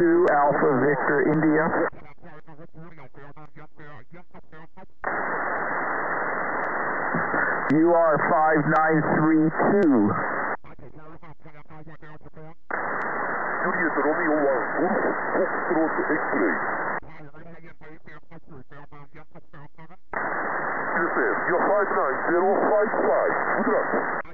Alpha Victor India. You are 5932. Juliet Romeo 1, Golf, Foxtrot X-Ray. QSF, you're 59055. Good luck.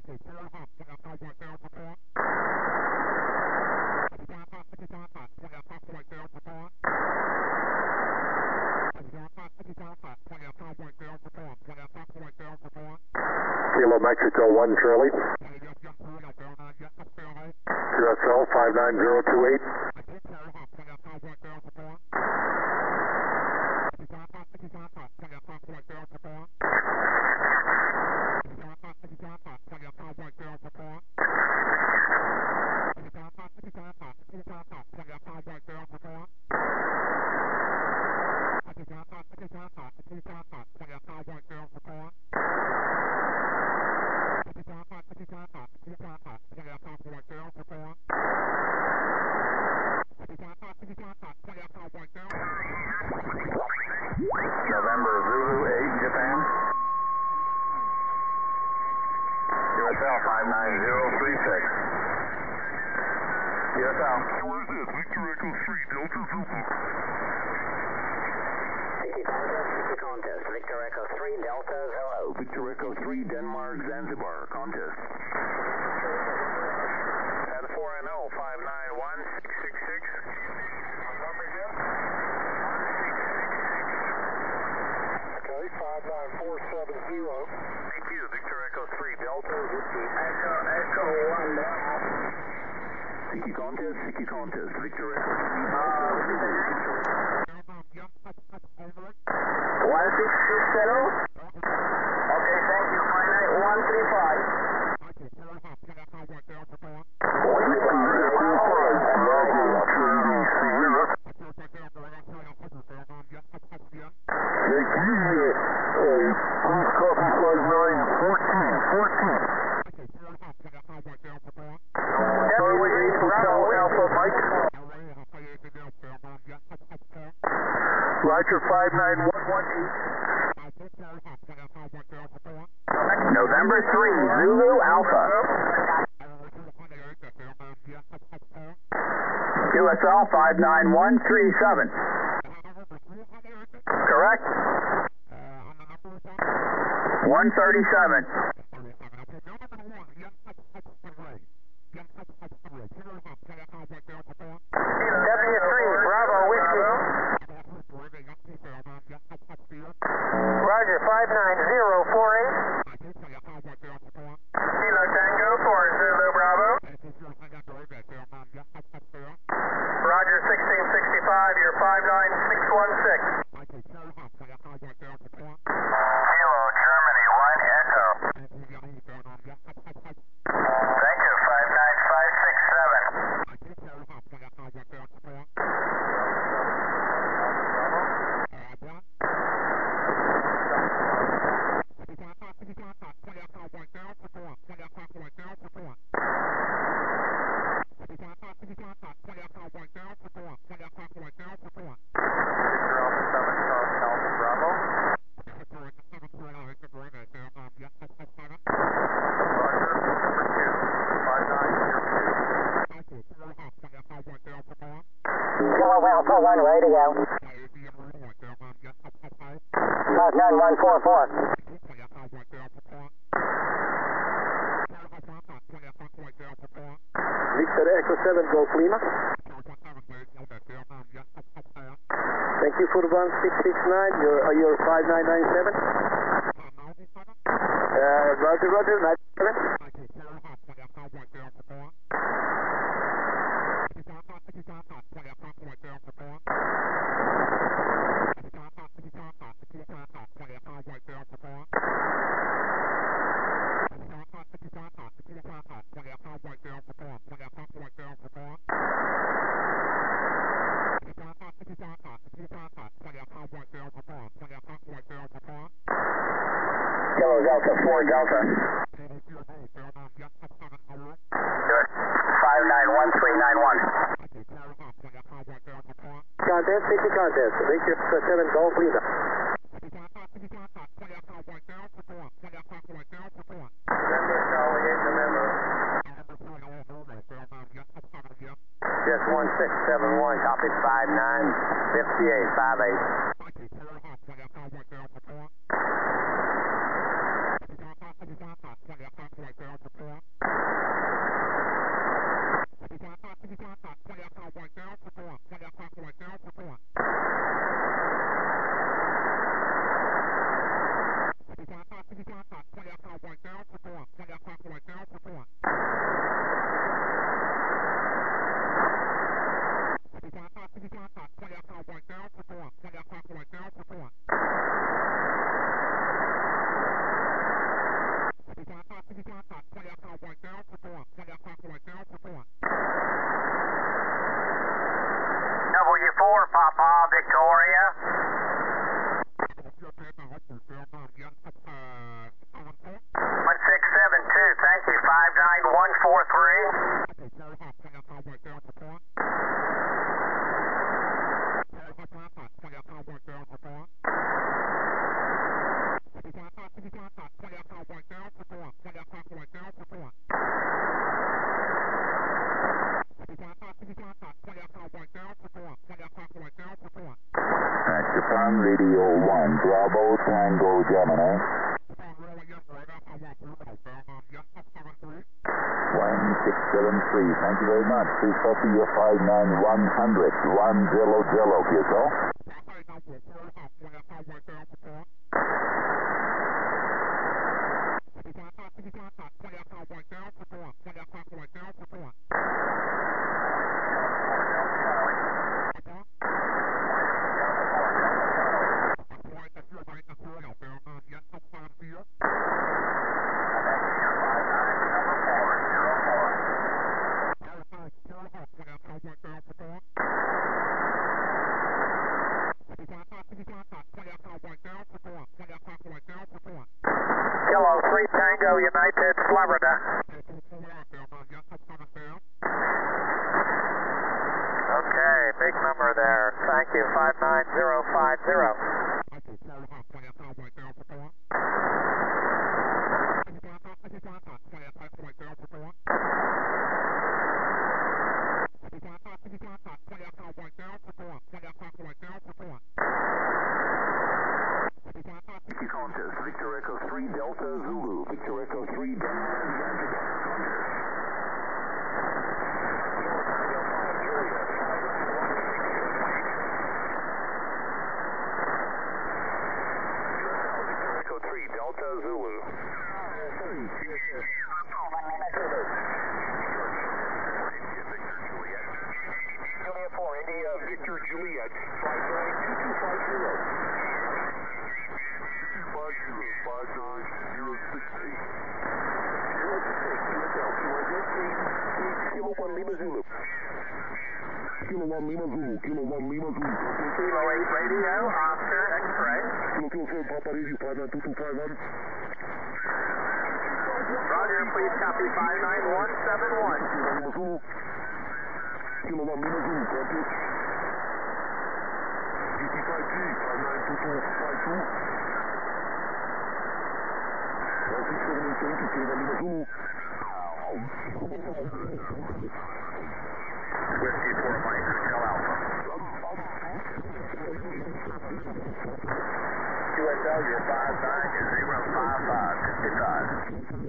Kilo Mexico 1 Charlie. QSL 59028. November Zulu 8 Japan. QSL 59036. QSL. Where is this? Victor Echo 3, Delta Zulu. Contest. Victor Echo 3, Delta Zulu. Victor Echo 3, Denmark, Zanzibar. Contest. And 4NO 591666. Number again? Okay, 59470. Thank you. Victor Echo 3, Delta Whiskey. Echo 1 down. Siki Contest. Victor Echo 3, Delta Zulu. 1660. Okay, thank you. 59135. Roger 59118. November 3, Zulu Alpha. QSL 59137. Correct? 137. W3, Bravo Whiskey. Roger, 59048. Kilo Tango for Zulu Bravo. Roger, 1665, you're 59616. Kilo Germany, 1 Echo. Thank you, 59567. Kilo Alpha 1 radio. 59144. Victor Echo 7 Golf Lima. Thank you for 1669. You're 5997. Roger, 97. Kilo Delta 4 Delta. 59131. Contest, safety contest. Victor 7 Golf Lima. Member Charlie, here's the member. Just 1671, copy 4 Papa Victoria. 1672, thank you, 59143. Japan Radio 1, Bravo Tango Gemini. 1673, thank you very much. Please copy your 59100, 100, Kyoto. Kilo 3 Tango United, Florida. Okay, big number there. Thank you, 59050. Contest, Victor Echo 3 Delta Zulu. Victor Echo 3 Delta Zulu. Juliet 4, India, Victor Juliet, flight 2250. 59068. Kilo 1 Lima Zulu. Kilo 1 Lima Zulu. Kilo 1 Lima Zulu. Kilo 8 radio, Oscar, X-ray. Kilo 7 Papa Radio 59251. Roger, please copy 59171. Kilo 1 Lima Zulu, copy. GT5G 592252. 1670, Kilo 1 Lima Zulu. Whiskey 4 Mike, Hotel Alpha. QSL, you're 5905555.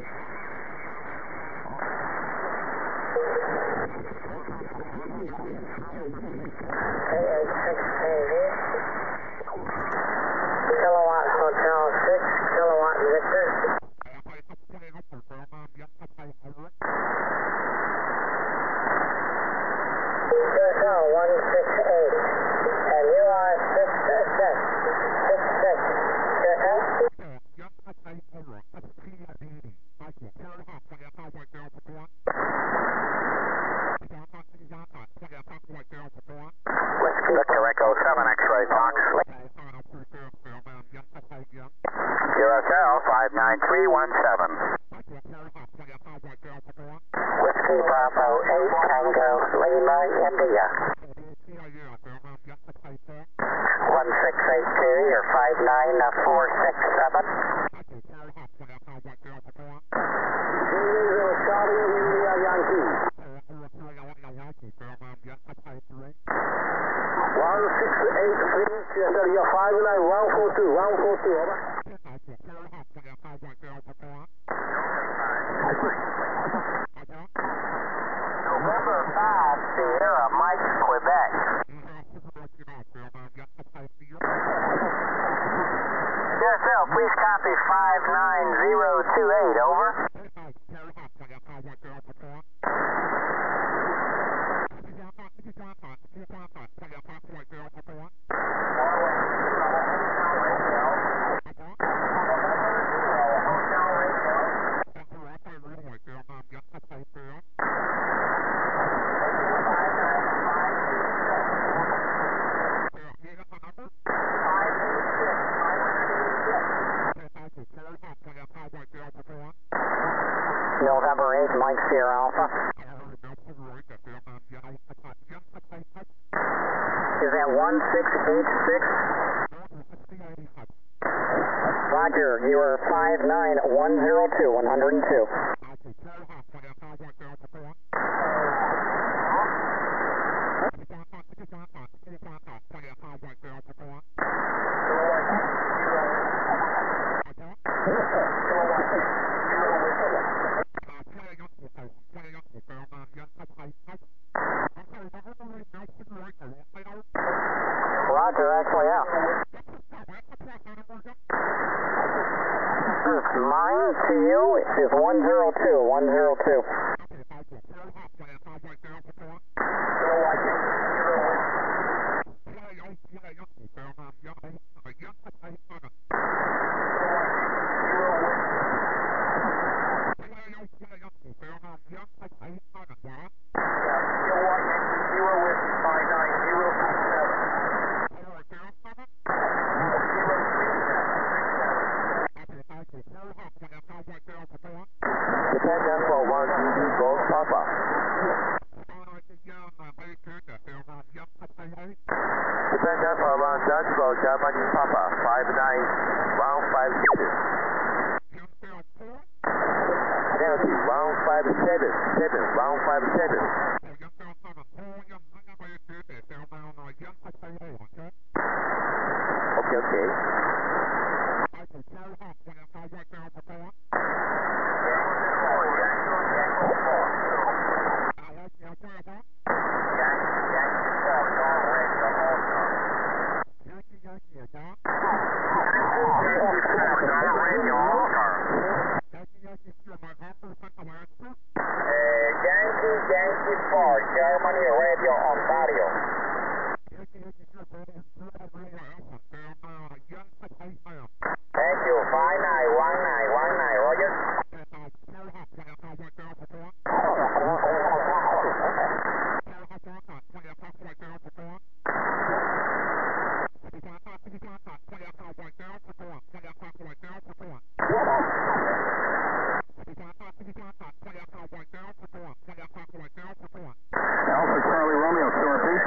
Kilowatt Hotel 6, Kilowatt Victor. QSL 168, and you are 66. QSL? Victor Echo 7 X-ray Fox. QSL 59317. Whiskey Bravo 8 Tango Lima India. you're 59467. You're 59142, 142, over. November 5, Sierra, Mike, Quebec. Yes, sir, please copy 59028, over. November 8, Mike Sierra Alpha. Is that 1686? Roger, you are 59102, 102. Roger, actually, yeah. Mine to you is 102, 102. Attention for 1GD Gold Papa. Attention for 1 Dutch Gold Germany Papa, 59157. Yankee 157, 157. Okay. Yankee 4, Germany Radio Ontario. Thank you, 591919, Roger. Alpha Charlie Romeo, store, please.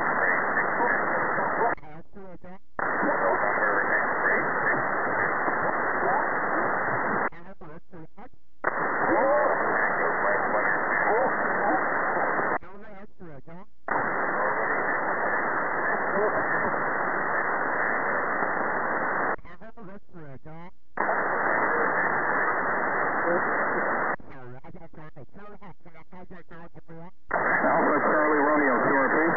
Alpha Charlie Romeo, store, please.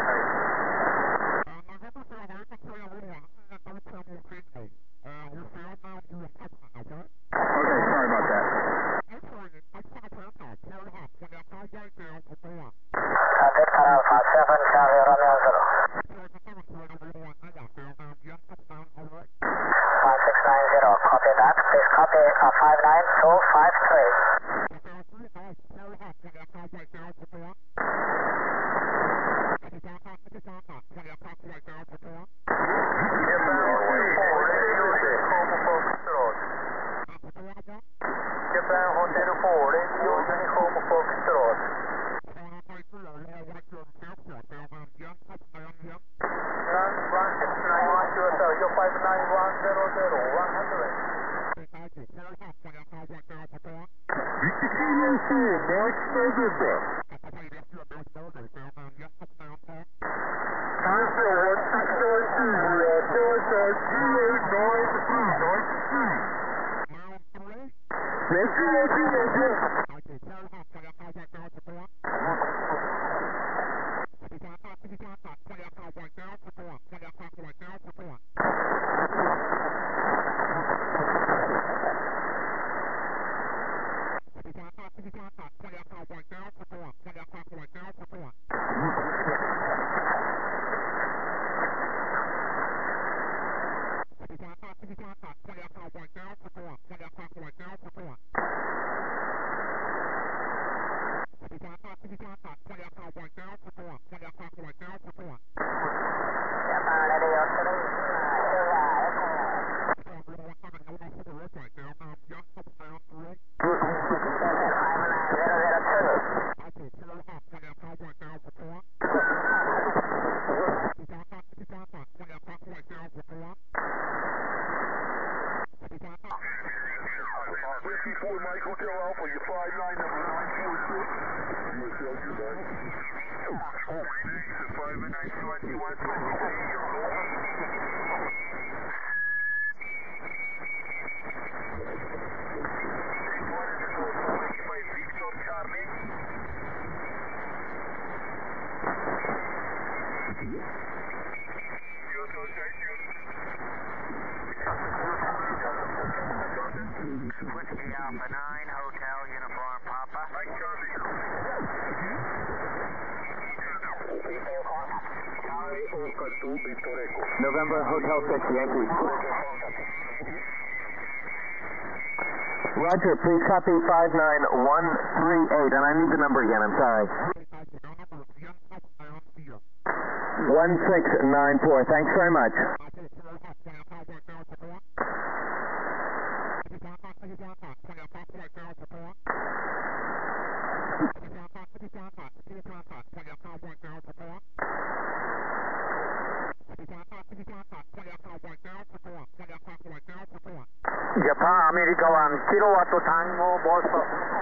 Okay, sorry about that. Victor Alpha 7, Charlie Romeo 0. 1690, copy that. Please copy 59253. Japan Hotel 4, Radio Uniform Foxtrot. QSL, you're 59100, 100. Mike Hotel Alpha, you 59 number 946. Oh, thanks, Whiskey Alpha 9, Hotel Uniform Papa. November Hotel 6, Yankee. Roger, please copy 59138, and I need the number again, I'm sorry. 1694, thanks very much. Japan American Kilowatt Tango Boston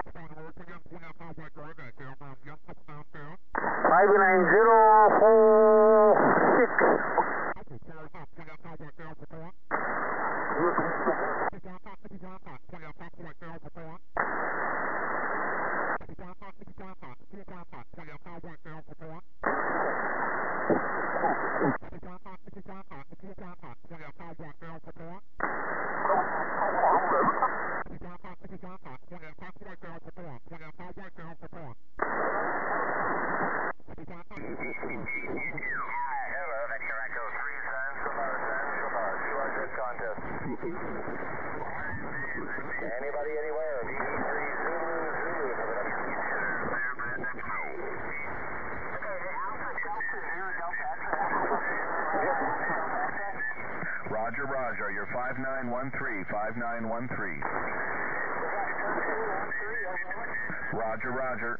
5913. Roger, Roger.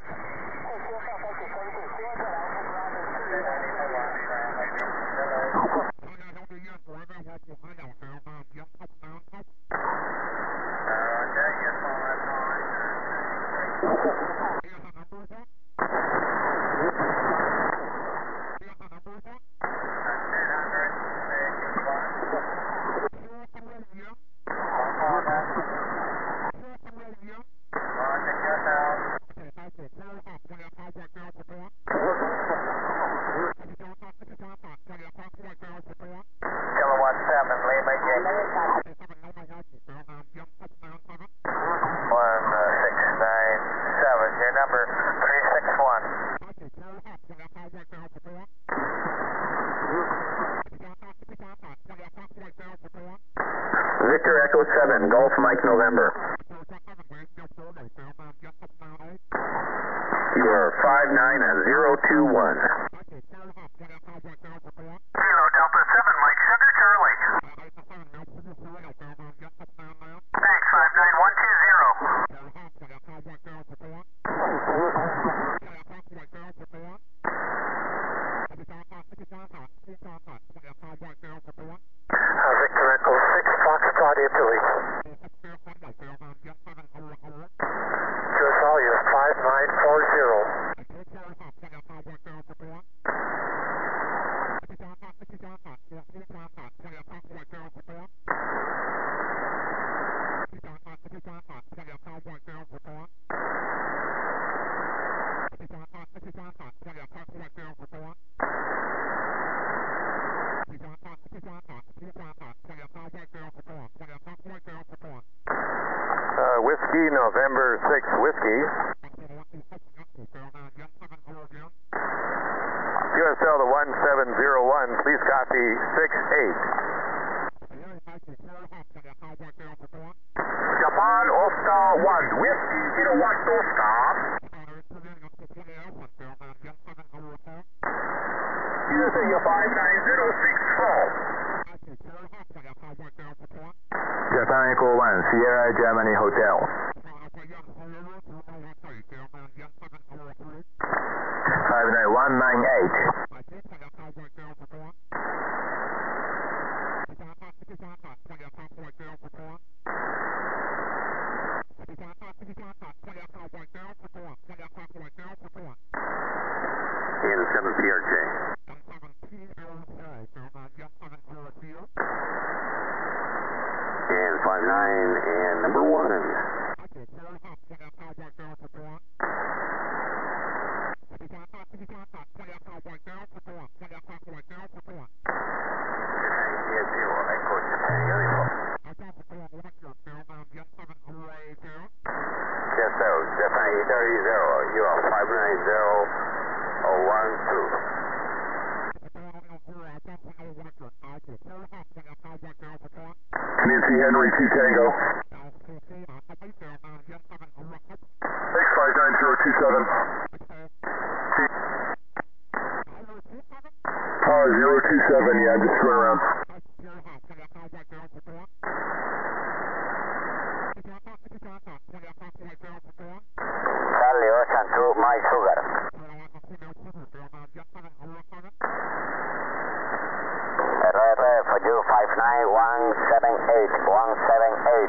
Kilowatt 7, Lima Yankee 1697, your number 361. Victor Echo 7, Golf Mike November. You are 59021. Kilo Delta 7, Mike Sugar Charlie. Thanks, 59120. Victor Echo 6 Foxtrot Italy. QSL, you're 5940. Whiskey, November 6 Whiskey. QSL to 1701, please copy 6-8. Japan Oscar 1, Whiskey Kilo Watch Oscar. USA, you're 59064. Japan Echo 1, Sierra Germany Hotel. 59198. In 7 PRJ. And 59 and number 1. Japan 830, you are 590012. Nancy Henry 2 Tango. 659027. 027, yeah, just screw around. Charlie Ocean 2, my sugar. RR for you, 59178, 178.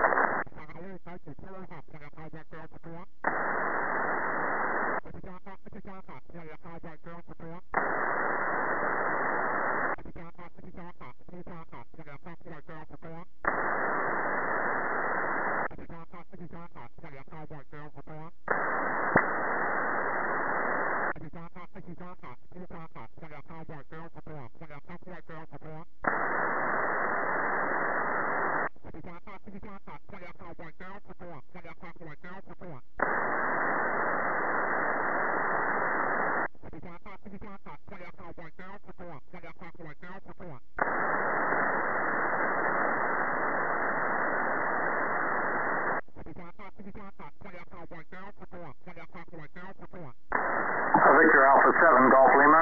Victor Alpha 7, Golf Lima.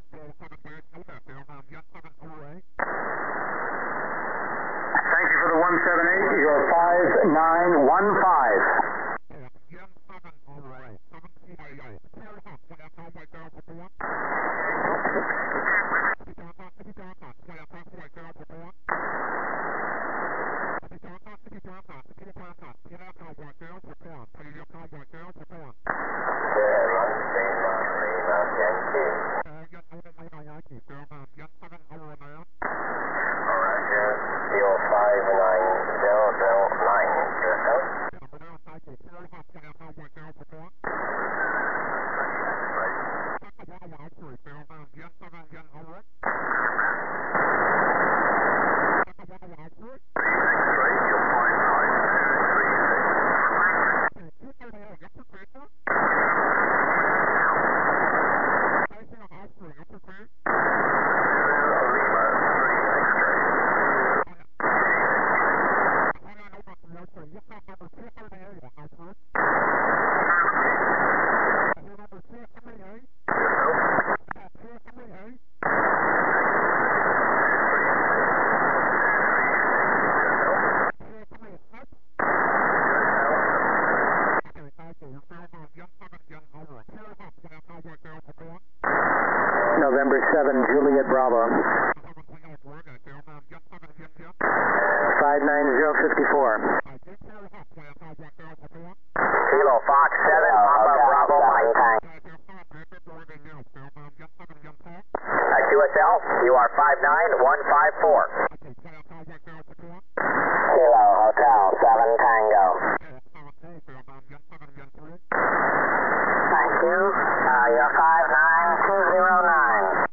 Thank you for the 178. You're 5915. Roger, you're 59009, QSL. 59054. Kilo Fox 7, Papa Bravo Mike. QSL, you are 59154. Kilo Hotel 7 Tango. Thank you. You're 59209.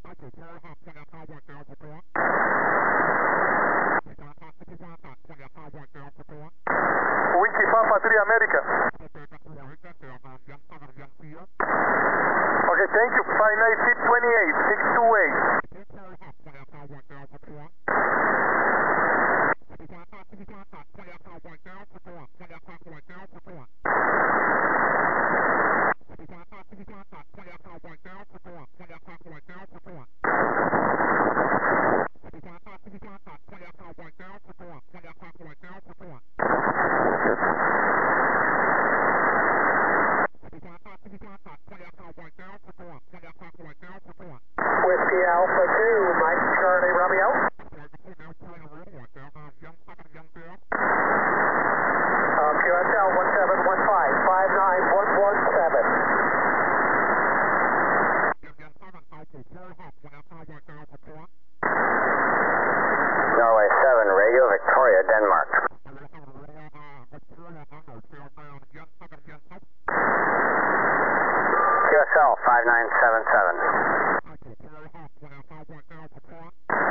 Whiskey Papa 3 America. Okay, thank you. 59628, 628. Whiskey Alpha 2, Mike Charlie Romeo. QSL 1715, 59117. Norway 7, Radio Victoria, Denmark. QSL 5977.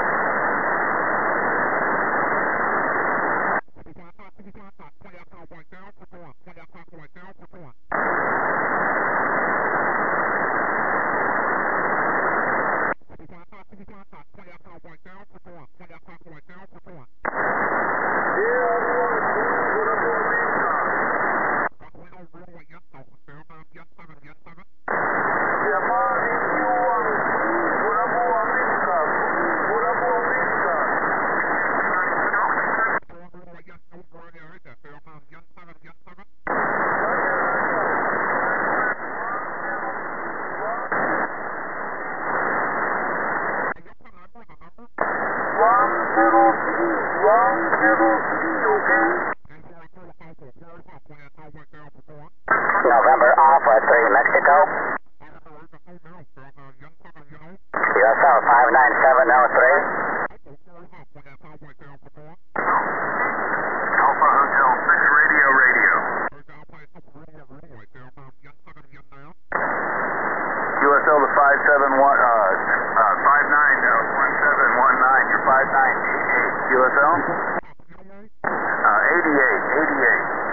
November Alpha 3, Mexico. QSL 59703. Alpha Hotel 6 Radio. QSL to 591719. You're 5988. QSL? 88.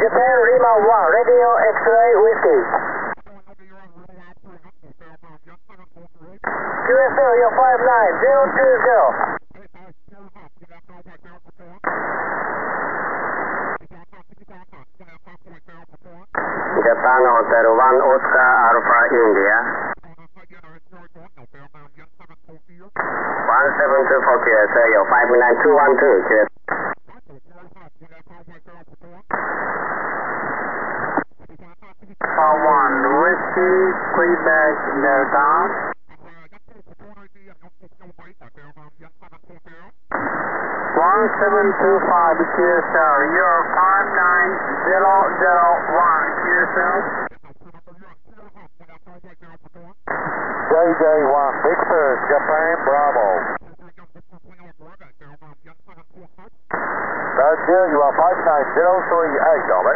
Japan Lima 1, radio X-ray whiskey. QSL, you're 59020. Japan Hotel 1 Oscar Alpha India. 1724 QSL, you're 59212 QSL. 1 Whiskey, Quebec Delta. 1725 QSL, you're 59001 QSL. JJ1 Victor, Japan Bravo. Roger, you are 59038, over.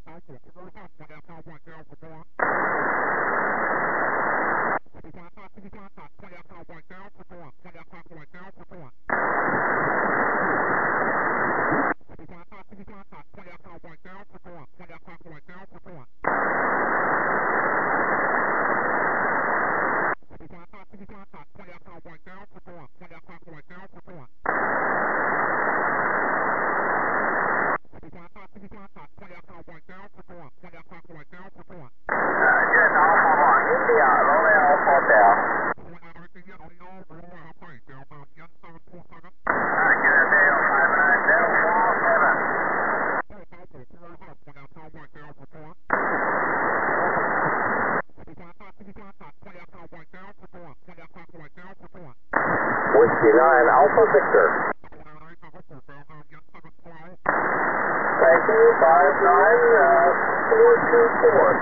Whiskey 9 Alpha Victor. Thank you, 59424.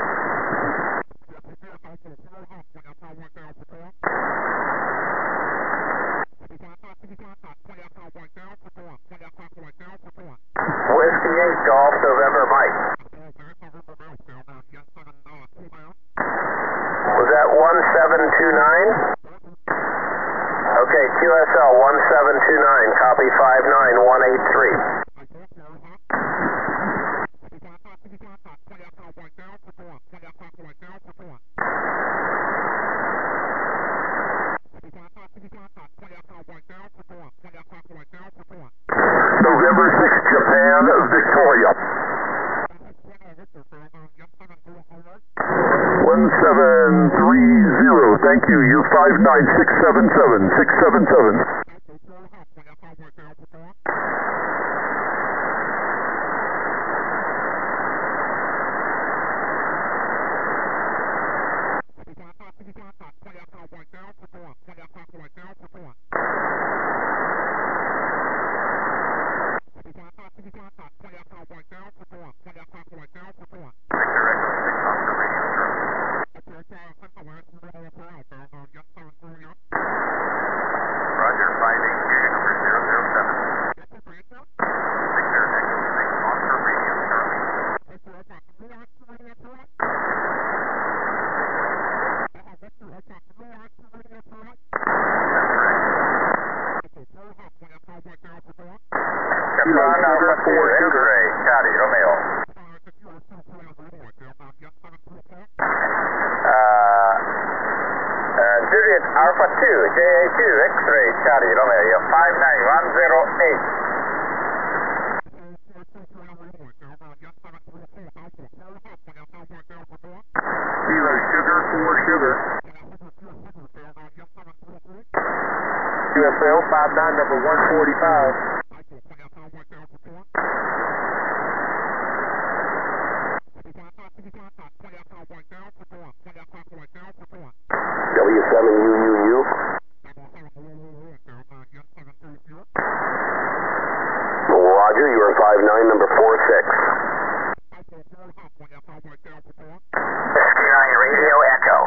Whiskey 8 Golf November Mike. Was that 1729? Okay, QSL 1729, copy 59183. November 6, Japan, Victoria. 1730, thank you. You 59677, 677. Roger, 582, number 007. Victor Echo 6, Oscar Radio, Charlie. Japan Alpha 4, X-ray, Charlie, Romeo. Juliet Alpha 2, JA2, X-ray, Charlie, Romeo, you're 59108. Kilo Sugar 4 Sugar. QSL 59 number 145. W7UUU. Roger, you are 59 number 46. Whiskey 9 Radio Echo.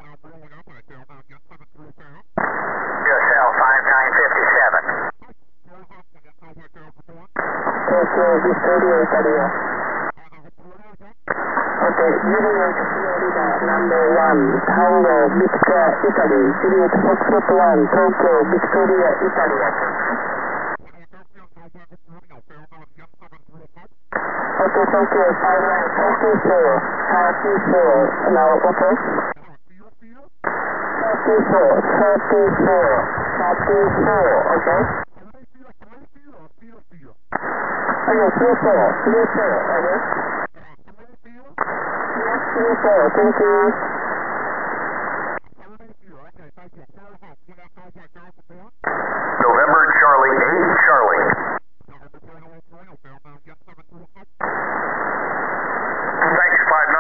QSL 5957. Tokyo Victoria Italia. Okay, Juliet Florida number 1, Tango Victor Italy, Juliet Foxtrot 1, Tokyo Victoria Italia. Okay, thank you. 34. Now, okay? 34, okay? Okay, 34, okay? 34, thank you. November Charlie 8 Charlie. Thanks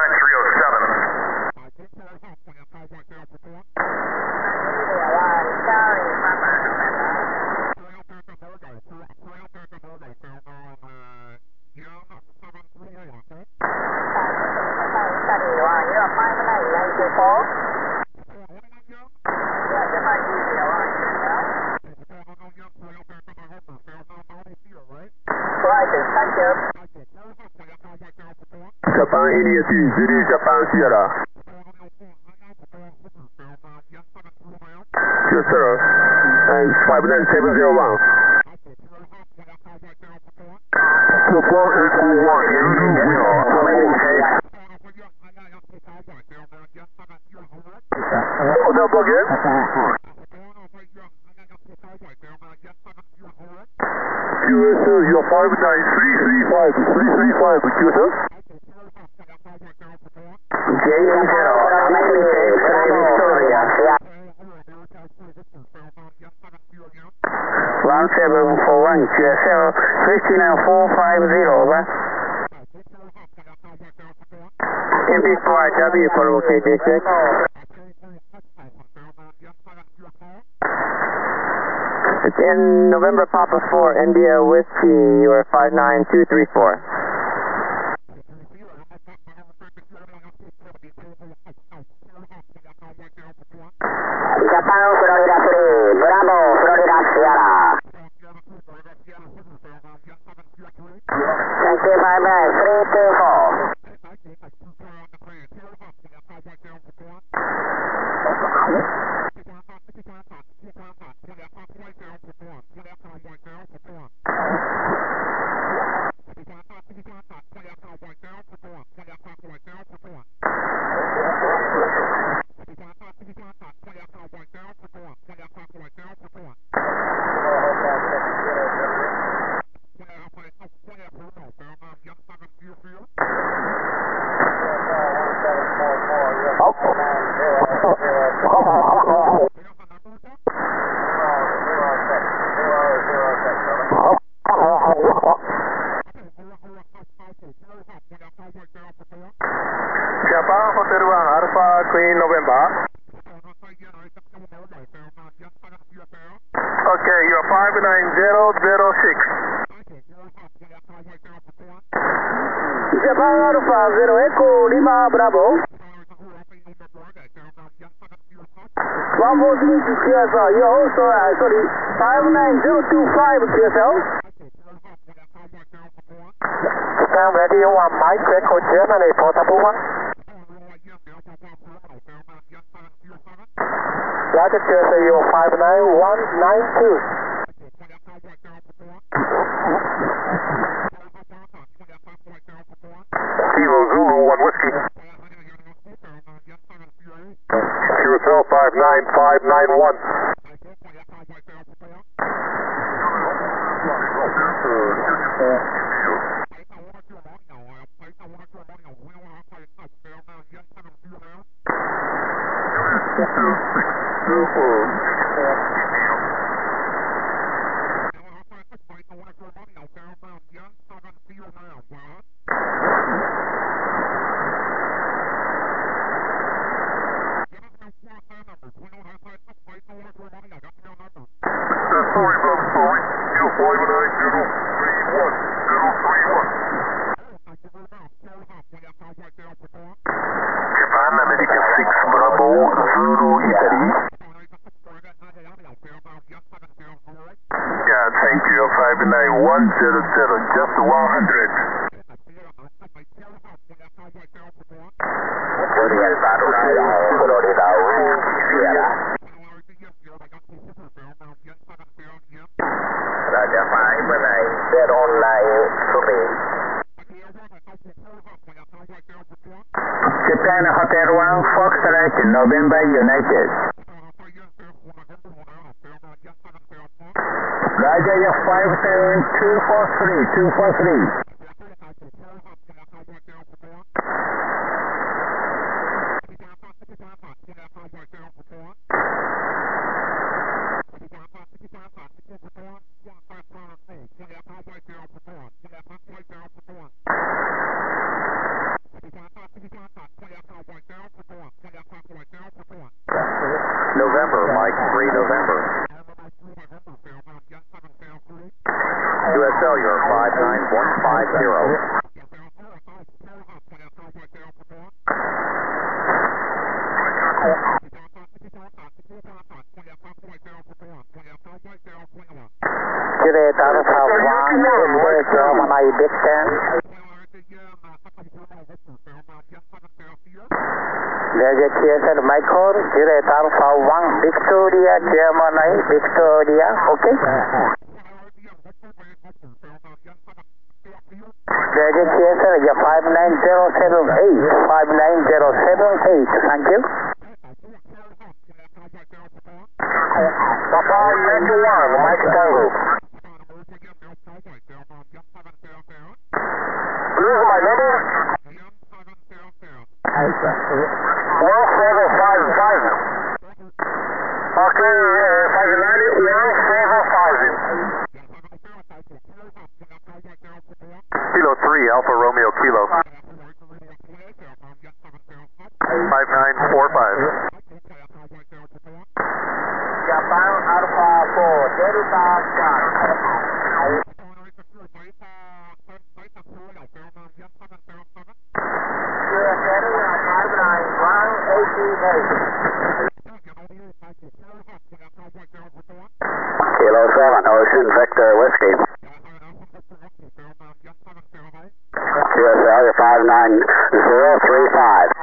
593079. Japan Idiot Zulu Japan Sierra. Yes sir. And 59701. 24 again? QS, you're 59335, QS. J0, Victoria. 1741 QSL 59450, over. Impact Flight W for located check. It's in November Papa 4, India Whiskey, you are 59234. Japan Florida 3, Bravo Florida Sierra. Thank you, bye-bye, 324. Japan Hotel 1 Alpha Queen November. Okay, you're 59006. Japan Alpha 0 Echo Lima Bravo. 143 QSL, you're also, sorry, 59025 QSL. Japan Radio 1 Mike Echo Germany, portable 1. Roger, QSL, you're 59192. Kilo Zulu 1 Whiskey. QSL 59591. Japan American 6 Bravo Zulu Italy. Yeah, thank you. 59100, just 100. Florida Whiskey Sierra. Raja 5 dead on line 3. Japan Hotel 1 Foxtrot November United. Roger, your 57243. November, Mike 3 November. US Cellular 59150. Juliet Alpha 1, India, Germany, Big Ten. Roger, TSL Michael, Juliet Alpha 1, Victoria, Germany, Victoria, okay? Roger, TSL, your 59078, 59078, thank you. Papa 91, Mike Tango. Lose my number? 1755. Okay, 590, Kilo 3 Alpha Romeo Kilo. 5945. Japan Alpha 4, Delta Sky. Kilo 7, Ocean Victor Whiskey. QSL, your 59035.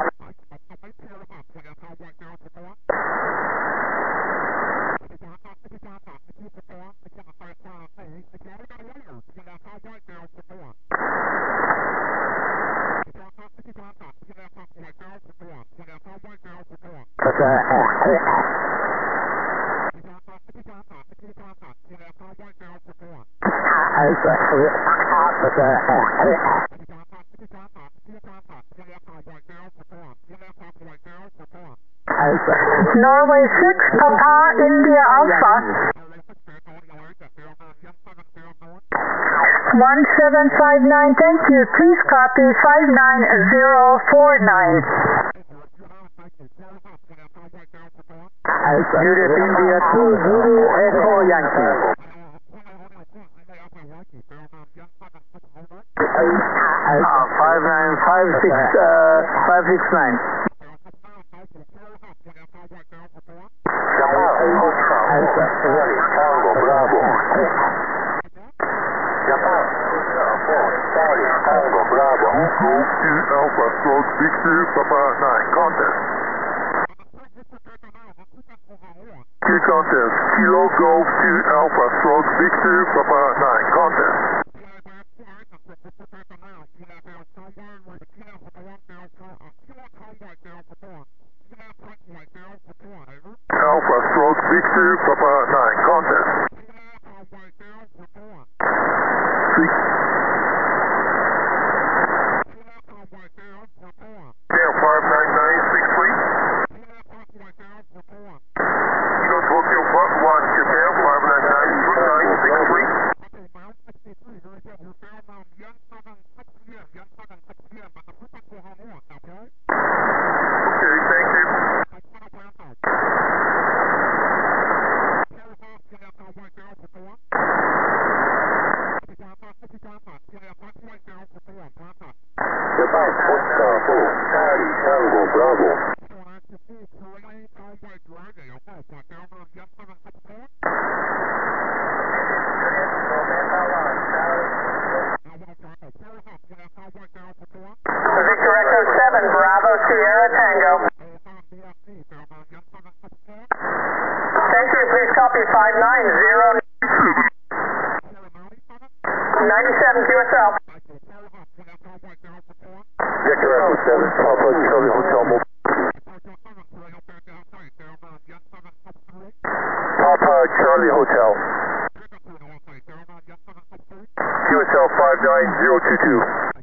Norway 6, Papa India Alpha. 1759, thank you. Please copy 59049. Juliet India 20 Echo Yankee. 5956569. Tango Bravo. Japan. Tango Bravo. Go to Alpha Stroke Victor Papa 9 contest. Key contest. Kilo Golf to Alpha Stroke Victor Papa 9 contest. Alpha Stroke Victor Papa 9 contest. 6. Japan 59963. Kilo Tokyo Fox 1 Japan 5992963. Okay, thank you. Japan Foxtrot 4, Charlie Tango Bravo. Victor Echo 7, Bravo Sierra Tango. Thank you, please copy 59097 QSL. Victor Echo 7, Papa Charlie Hotel Mobile. Papa Charlie Hotel. QSL 59022.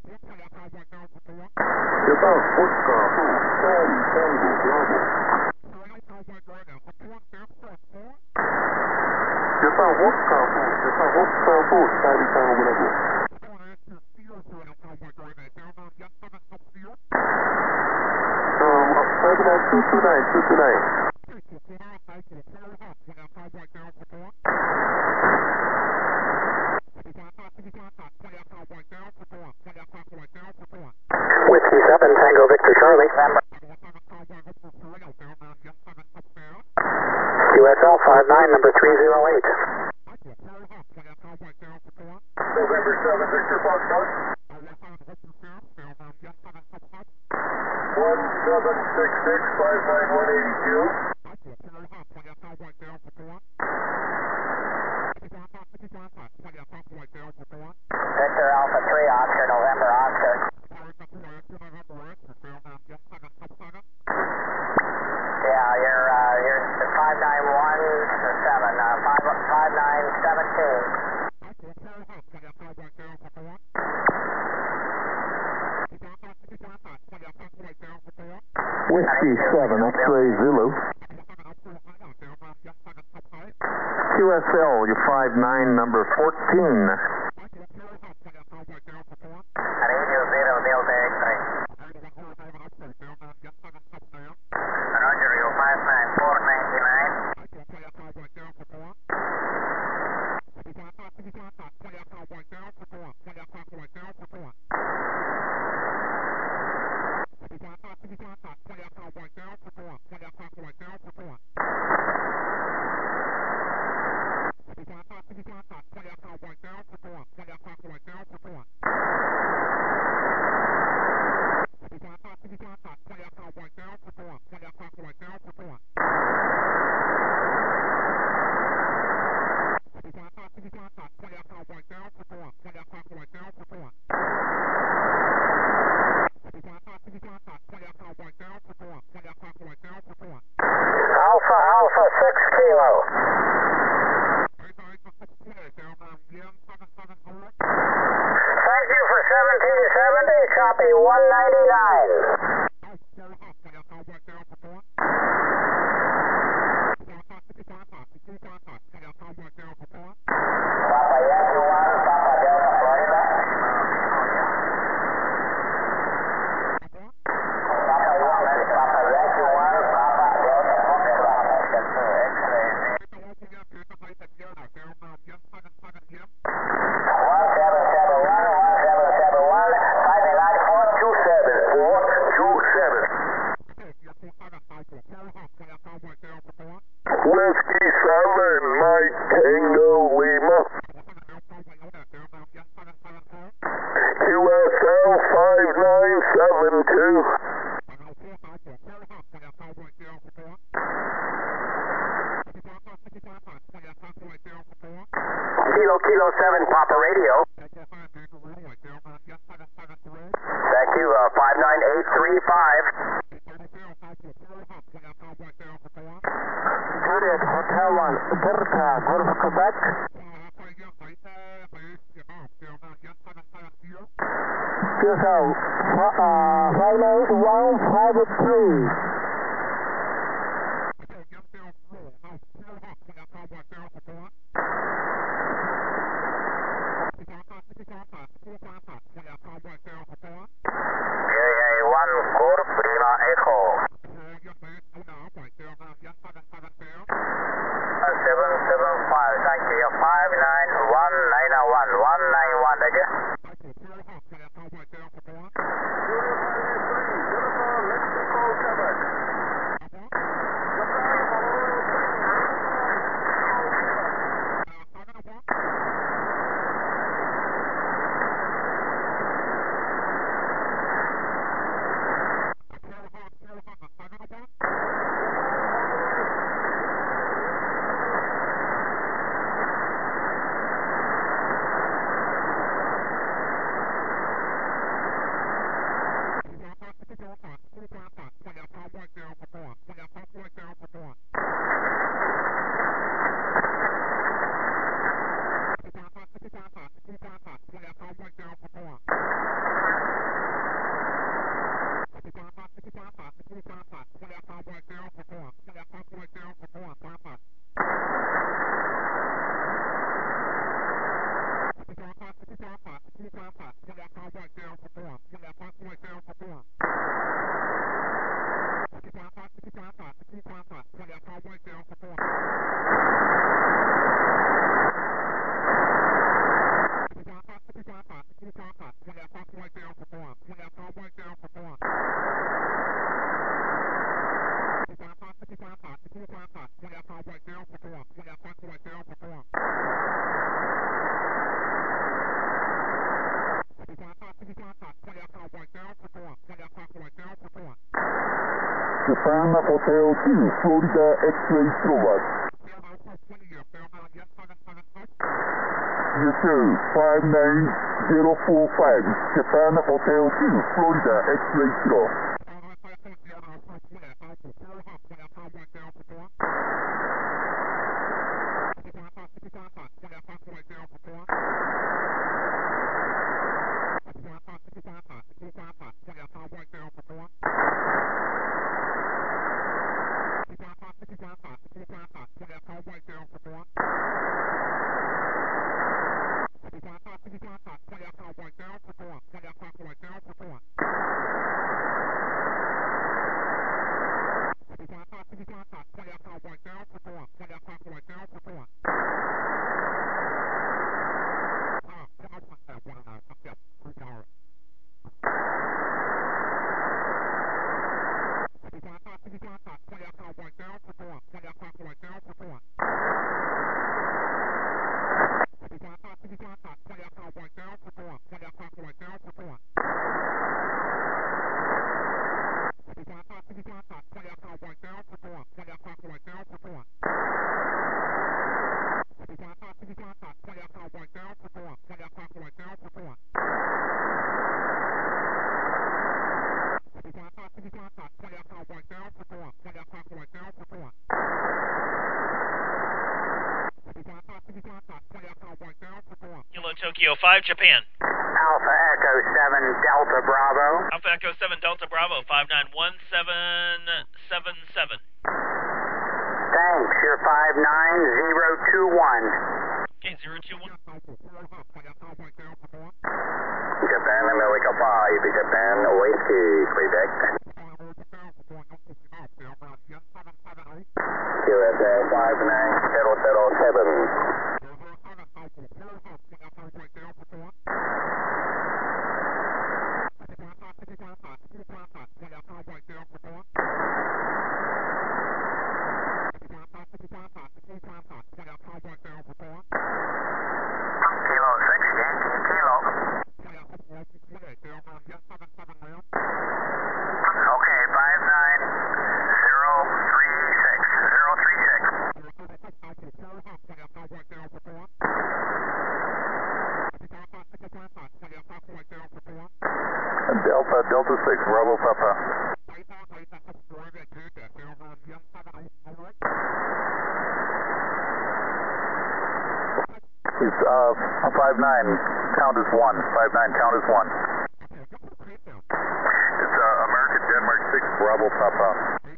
Japan Oscar 2, Tango Bravo. Japan Oscar 4, Charlie Tango Bravo. Whiskey 7, Tango Victor Charlie. QSL 59, number 308. November 7, Victor Foxtrot. 1766-59182. Victor Alpha 3, Oscar, November, Oscar. Yeah, you're 591-7, 5917. Whiskey 7, X-Ray Zulu. QSL, your 59, number 14. Roger, you 59499. Alpha 6 Kilo. Thank you for 1770, copy 199. Papa Yankee 1, Papa Delta, Florida. Papa Yankee 1, Papa Delta, X-ray. 1771, Whiskey 7, Mike Tango Lima. QSL 5972. Kilo 7, Papa Radio. Thank you, 59835. Juliet Hotel 1, Delta, Golf Quebec. QSL 58153. AA1 Golf Lima Echo. 775, thank you. 59191, 191, thank you. Mexico, Quebec. Japan Hotel 2, Florida X-ray Slovak. Yes sir, 59045, Japan Hotel 2, Florida X-ray Slovak. Tokyo 5, Japan. Alpha Echo 7 Delta Bravo. Alpha Echo 7 Delta Bravo, 5917777. Thanks, you're 59021. Okay, 021. Japan America 5, Japan Whiskey, Quebec. USA 59007. Kilo 6, Yankee Kilo. Okay, 59036. Delta 6, Bravo Papa. It's 5-9, count is 1. 5-9, count is 1. It's American Denmark 6, Bravo Papa.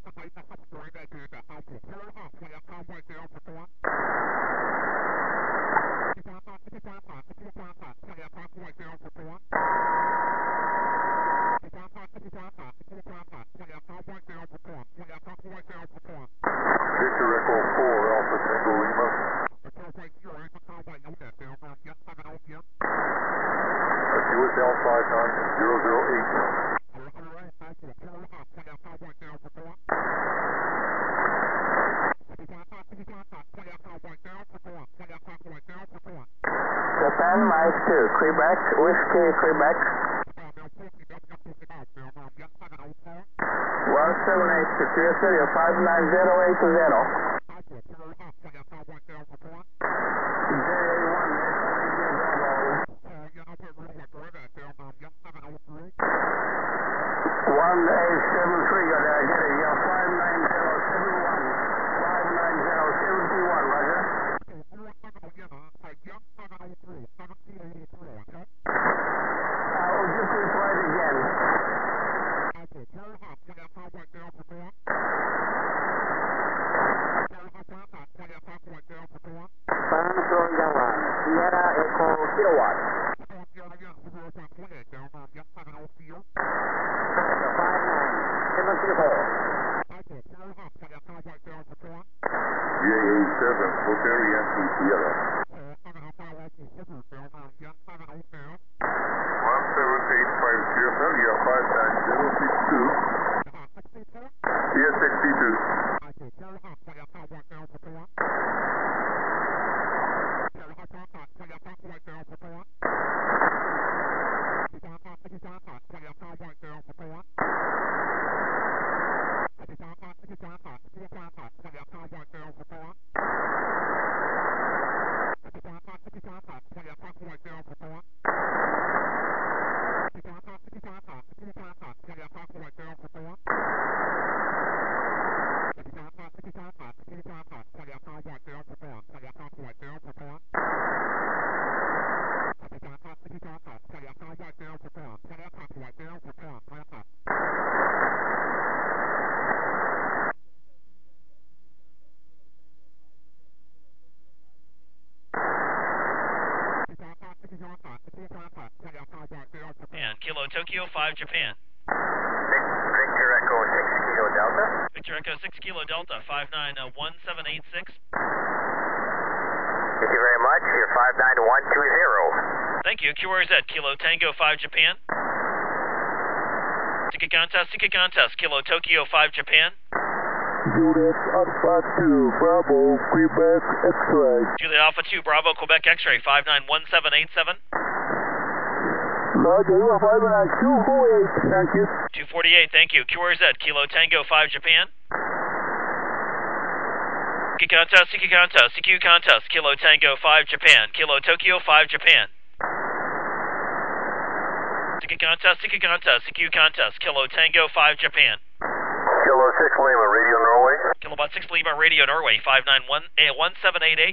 Victor Echo 4, Alpha Tango Lima. USL 59008. Japan Mike 2, Quebec, Whiskey, Quebec. 1786, USA, 59080. Sierra Echo Kilowatt. JA7, Hotel Yankee Sierra. 17850, sir, you are 59062. Yes, 62. And Kilo Tokyo 5 Japan. Victor Echo 6 Kilo Delta. Victor Echo 6 Kilo Delta 591786. Thank you very much. You're 59120. Thank you. QRZ Kilo Tango 5 Japan. Ticket contest, Kilo Tokyo 5 Japan. Juliet Alpha 2, Bravo, Quebec X-ray. Juliet Alpha 2 Bravo Quebec X-ray 591787. Roger, 59248, thank you. 248, thank you. QRZ Kilo Tango 5 Japan. CQ contest, Kilo Tango 5 Japan. Kilo Tokyo 5 Japan. CQ contest, Kilo Tango 5 Japan. Kilo 6 Lima, Radio Norway. Kilowatt 6 Lima Radio Norway 5911788.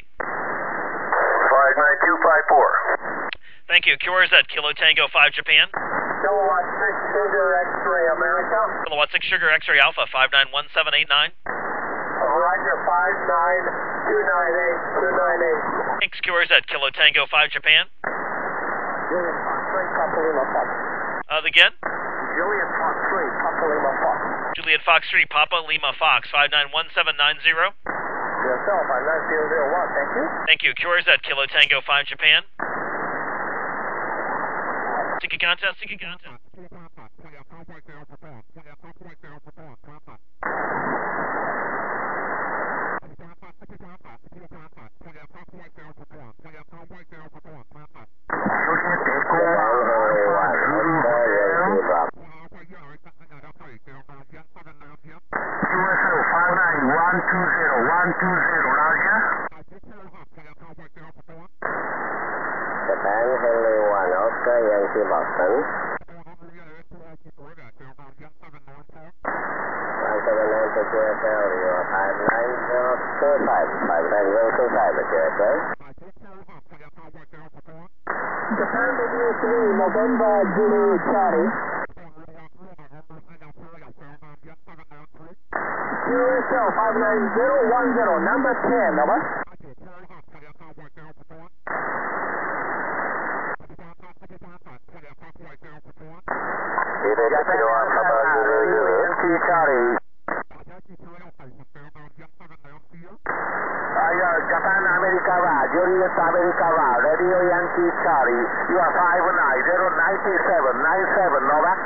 59254. Thank you. QRZ Kilo Tango 5 Japan. Kilowatt 6 Sugar X-ray America. Kilowatt 6 Sugar X-ray Alpha 591789. Roger, 59298. Thanks. QRZ Kilo Tango 5 Japan. Juliet Fox 3, Papa Lima Fox. Again? Juliet Fox 3, Papa Lima Fox. Juliet Fox 3 Papa Lima Fox 591790. Yourself, 59001, thank you. Thank you. QRZ Kilo Tango 5 Japan. CQ contest. QSL 59120, Roger. Japan, Henry 1, Oscar, Yankee, Boston. 179 QSL, you are 59025, QSL. Japan WC, November, Julie, Charlie. QSL 59010, number 10, over. Yankee Charlie. Japan America, Juliet America, Radio Yankee Charlie. You are 59097, over.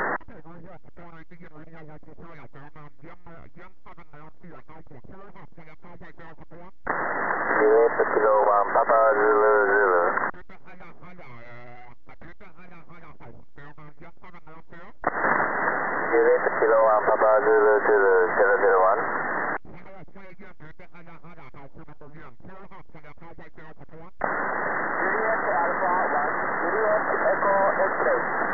Juliet Kilo 1, Papa Zulu Zulu. Juliet Kilo 1, Papa Zulu Zulu 001. Juliet Alpha 1, Juliet Echo X-ray.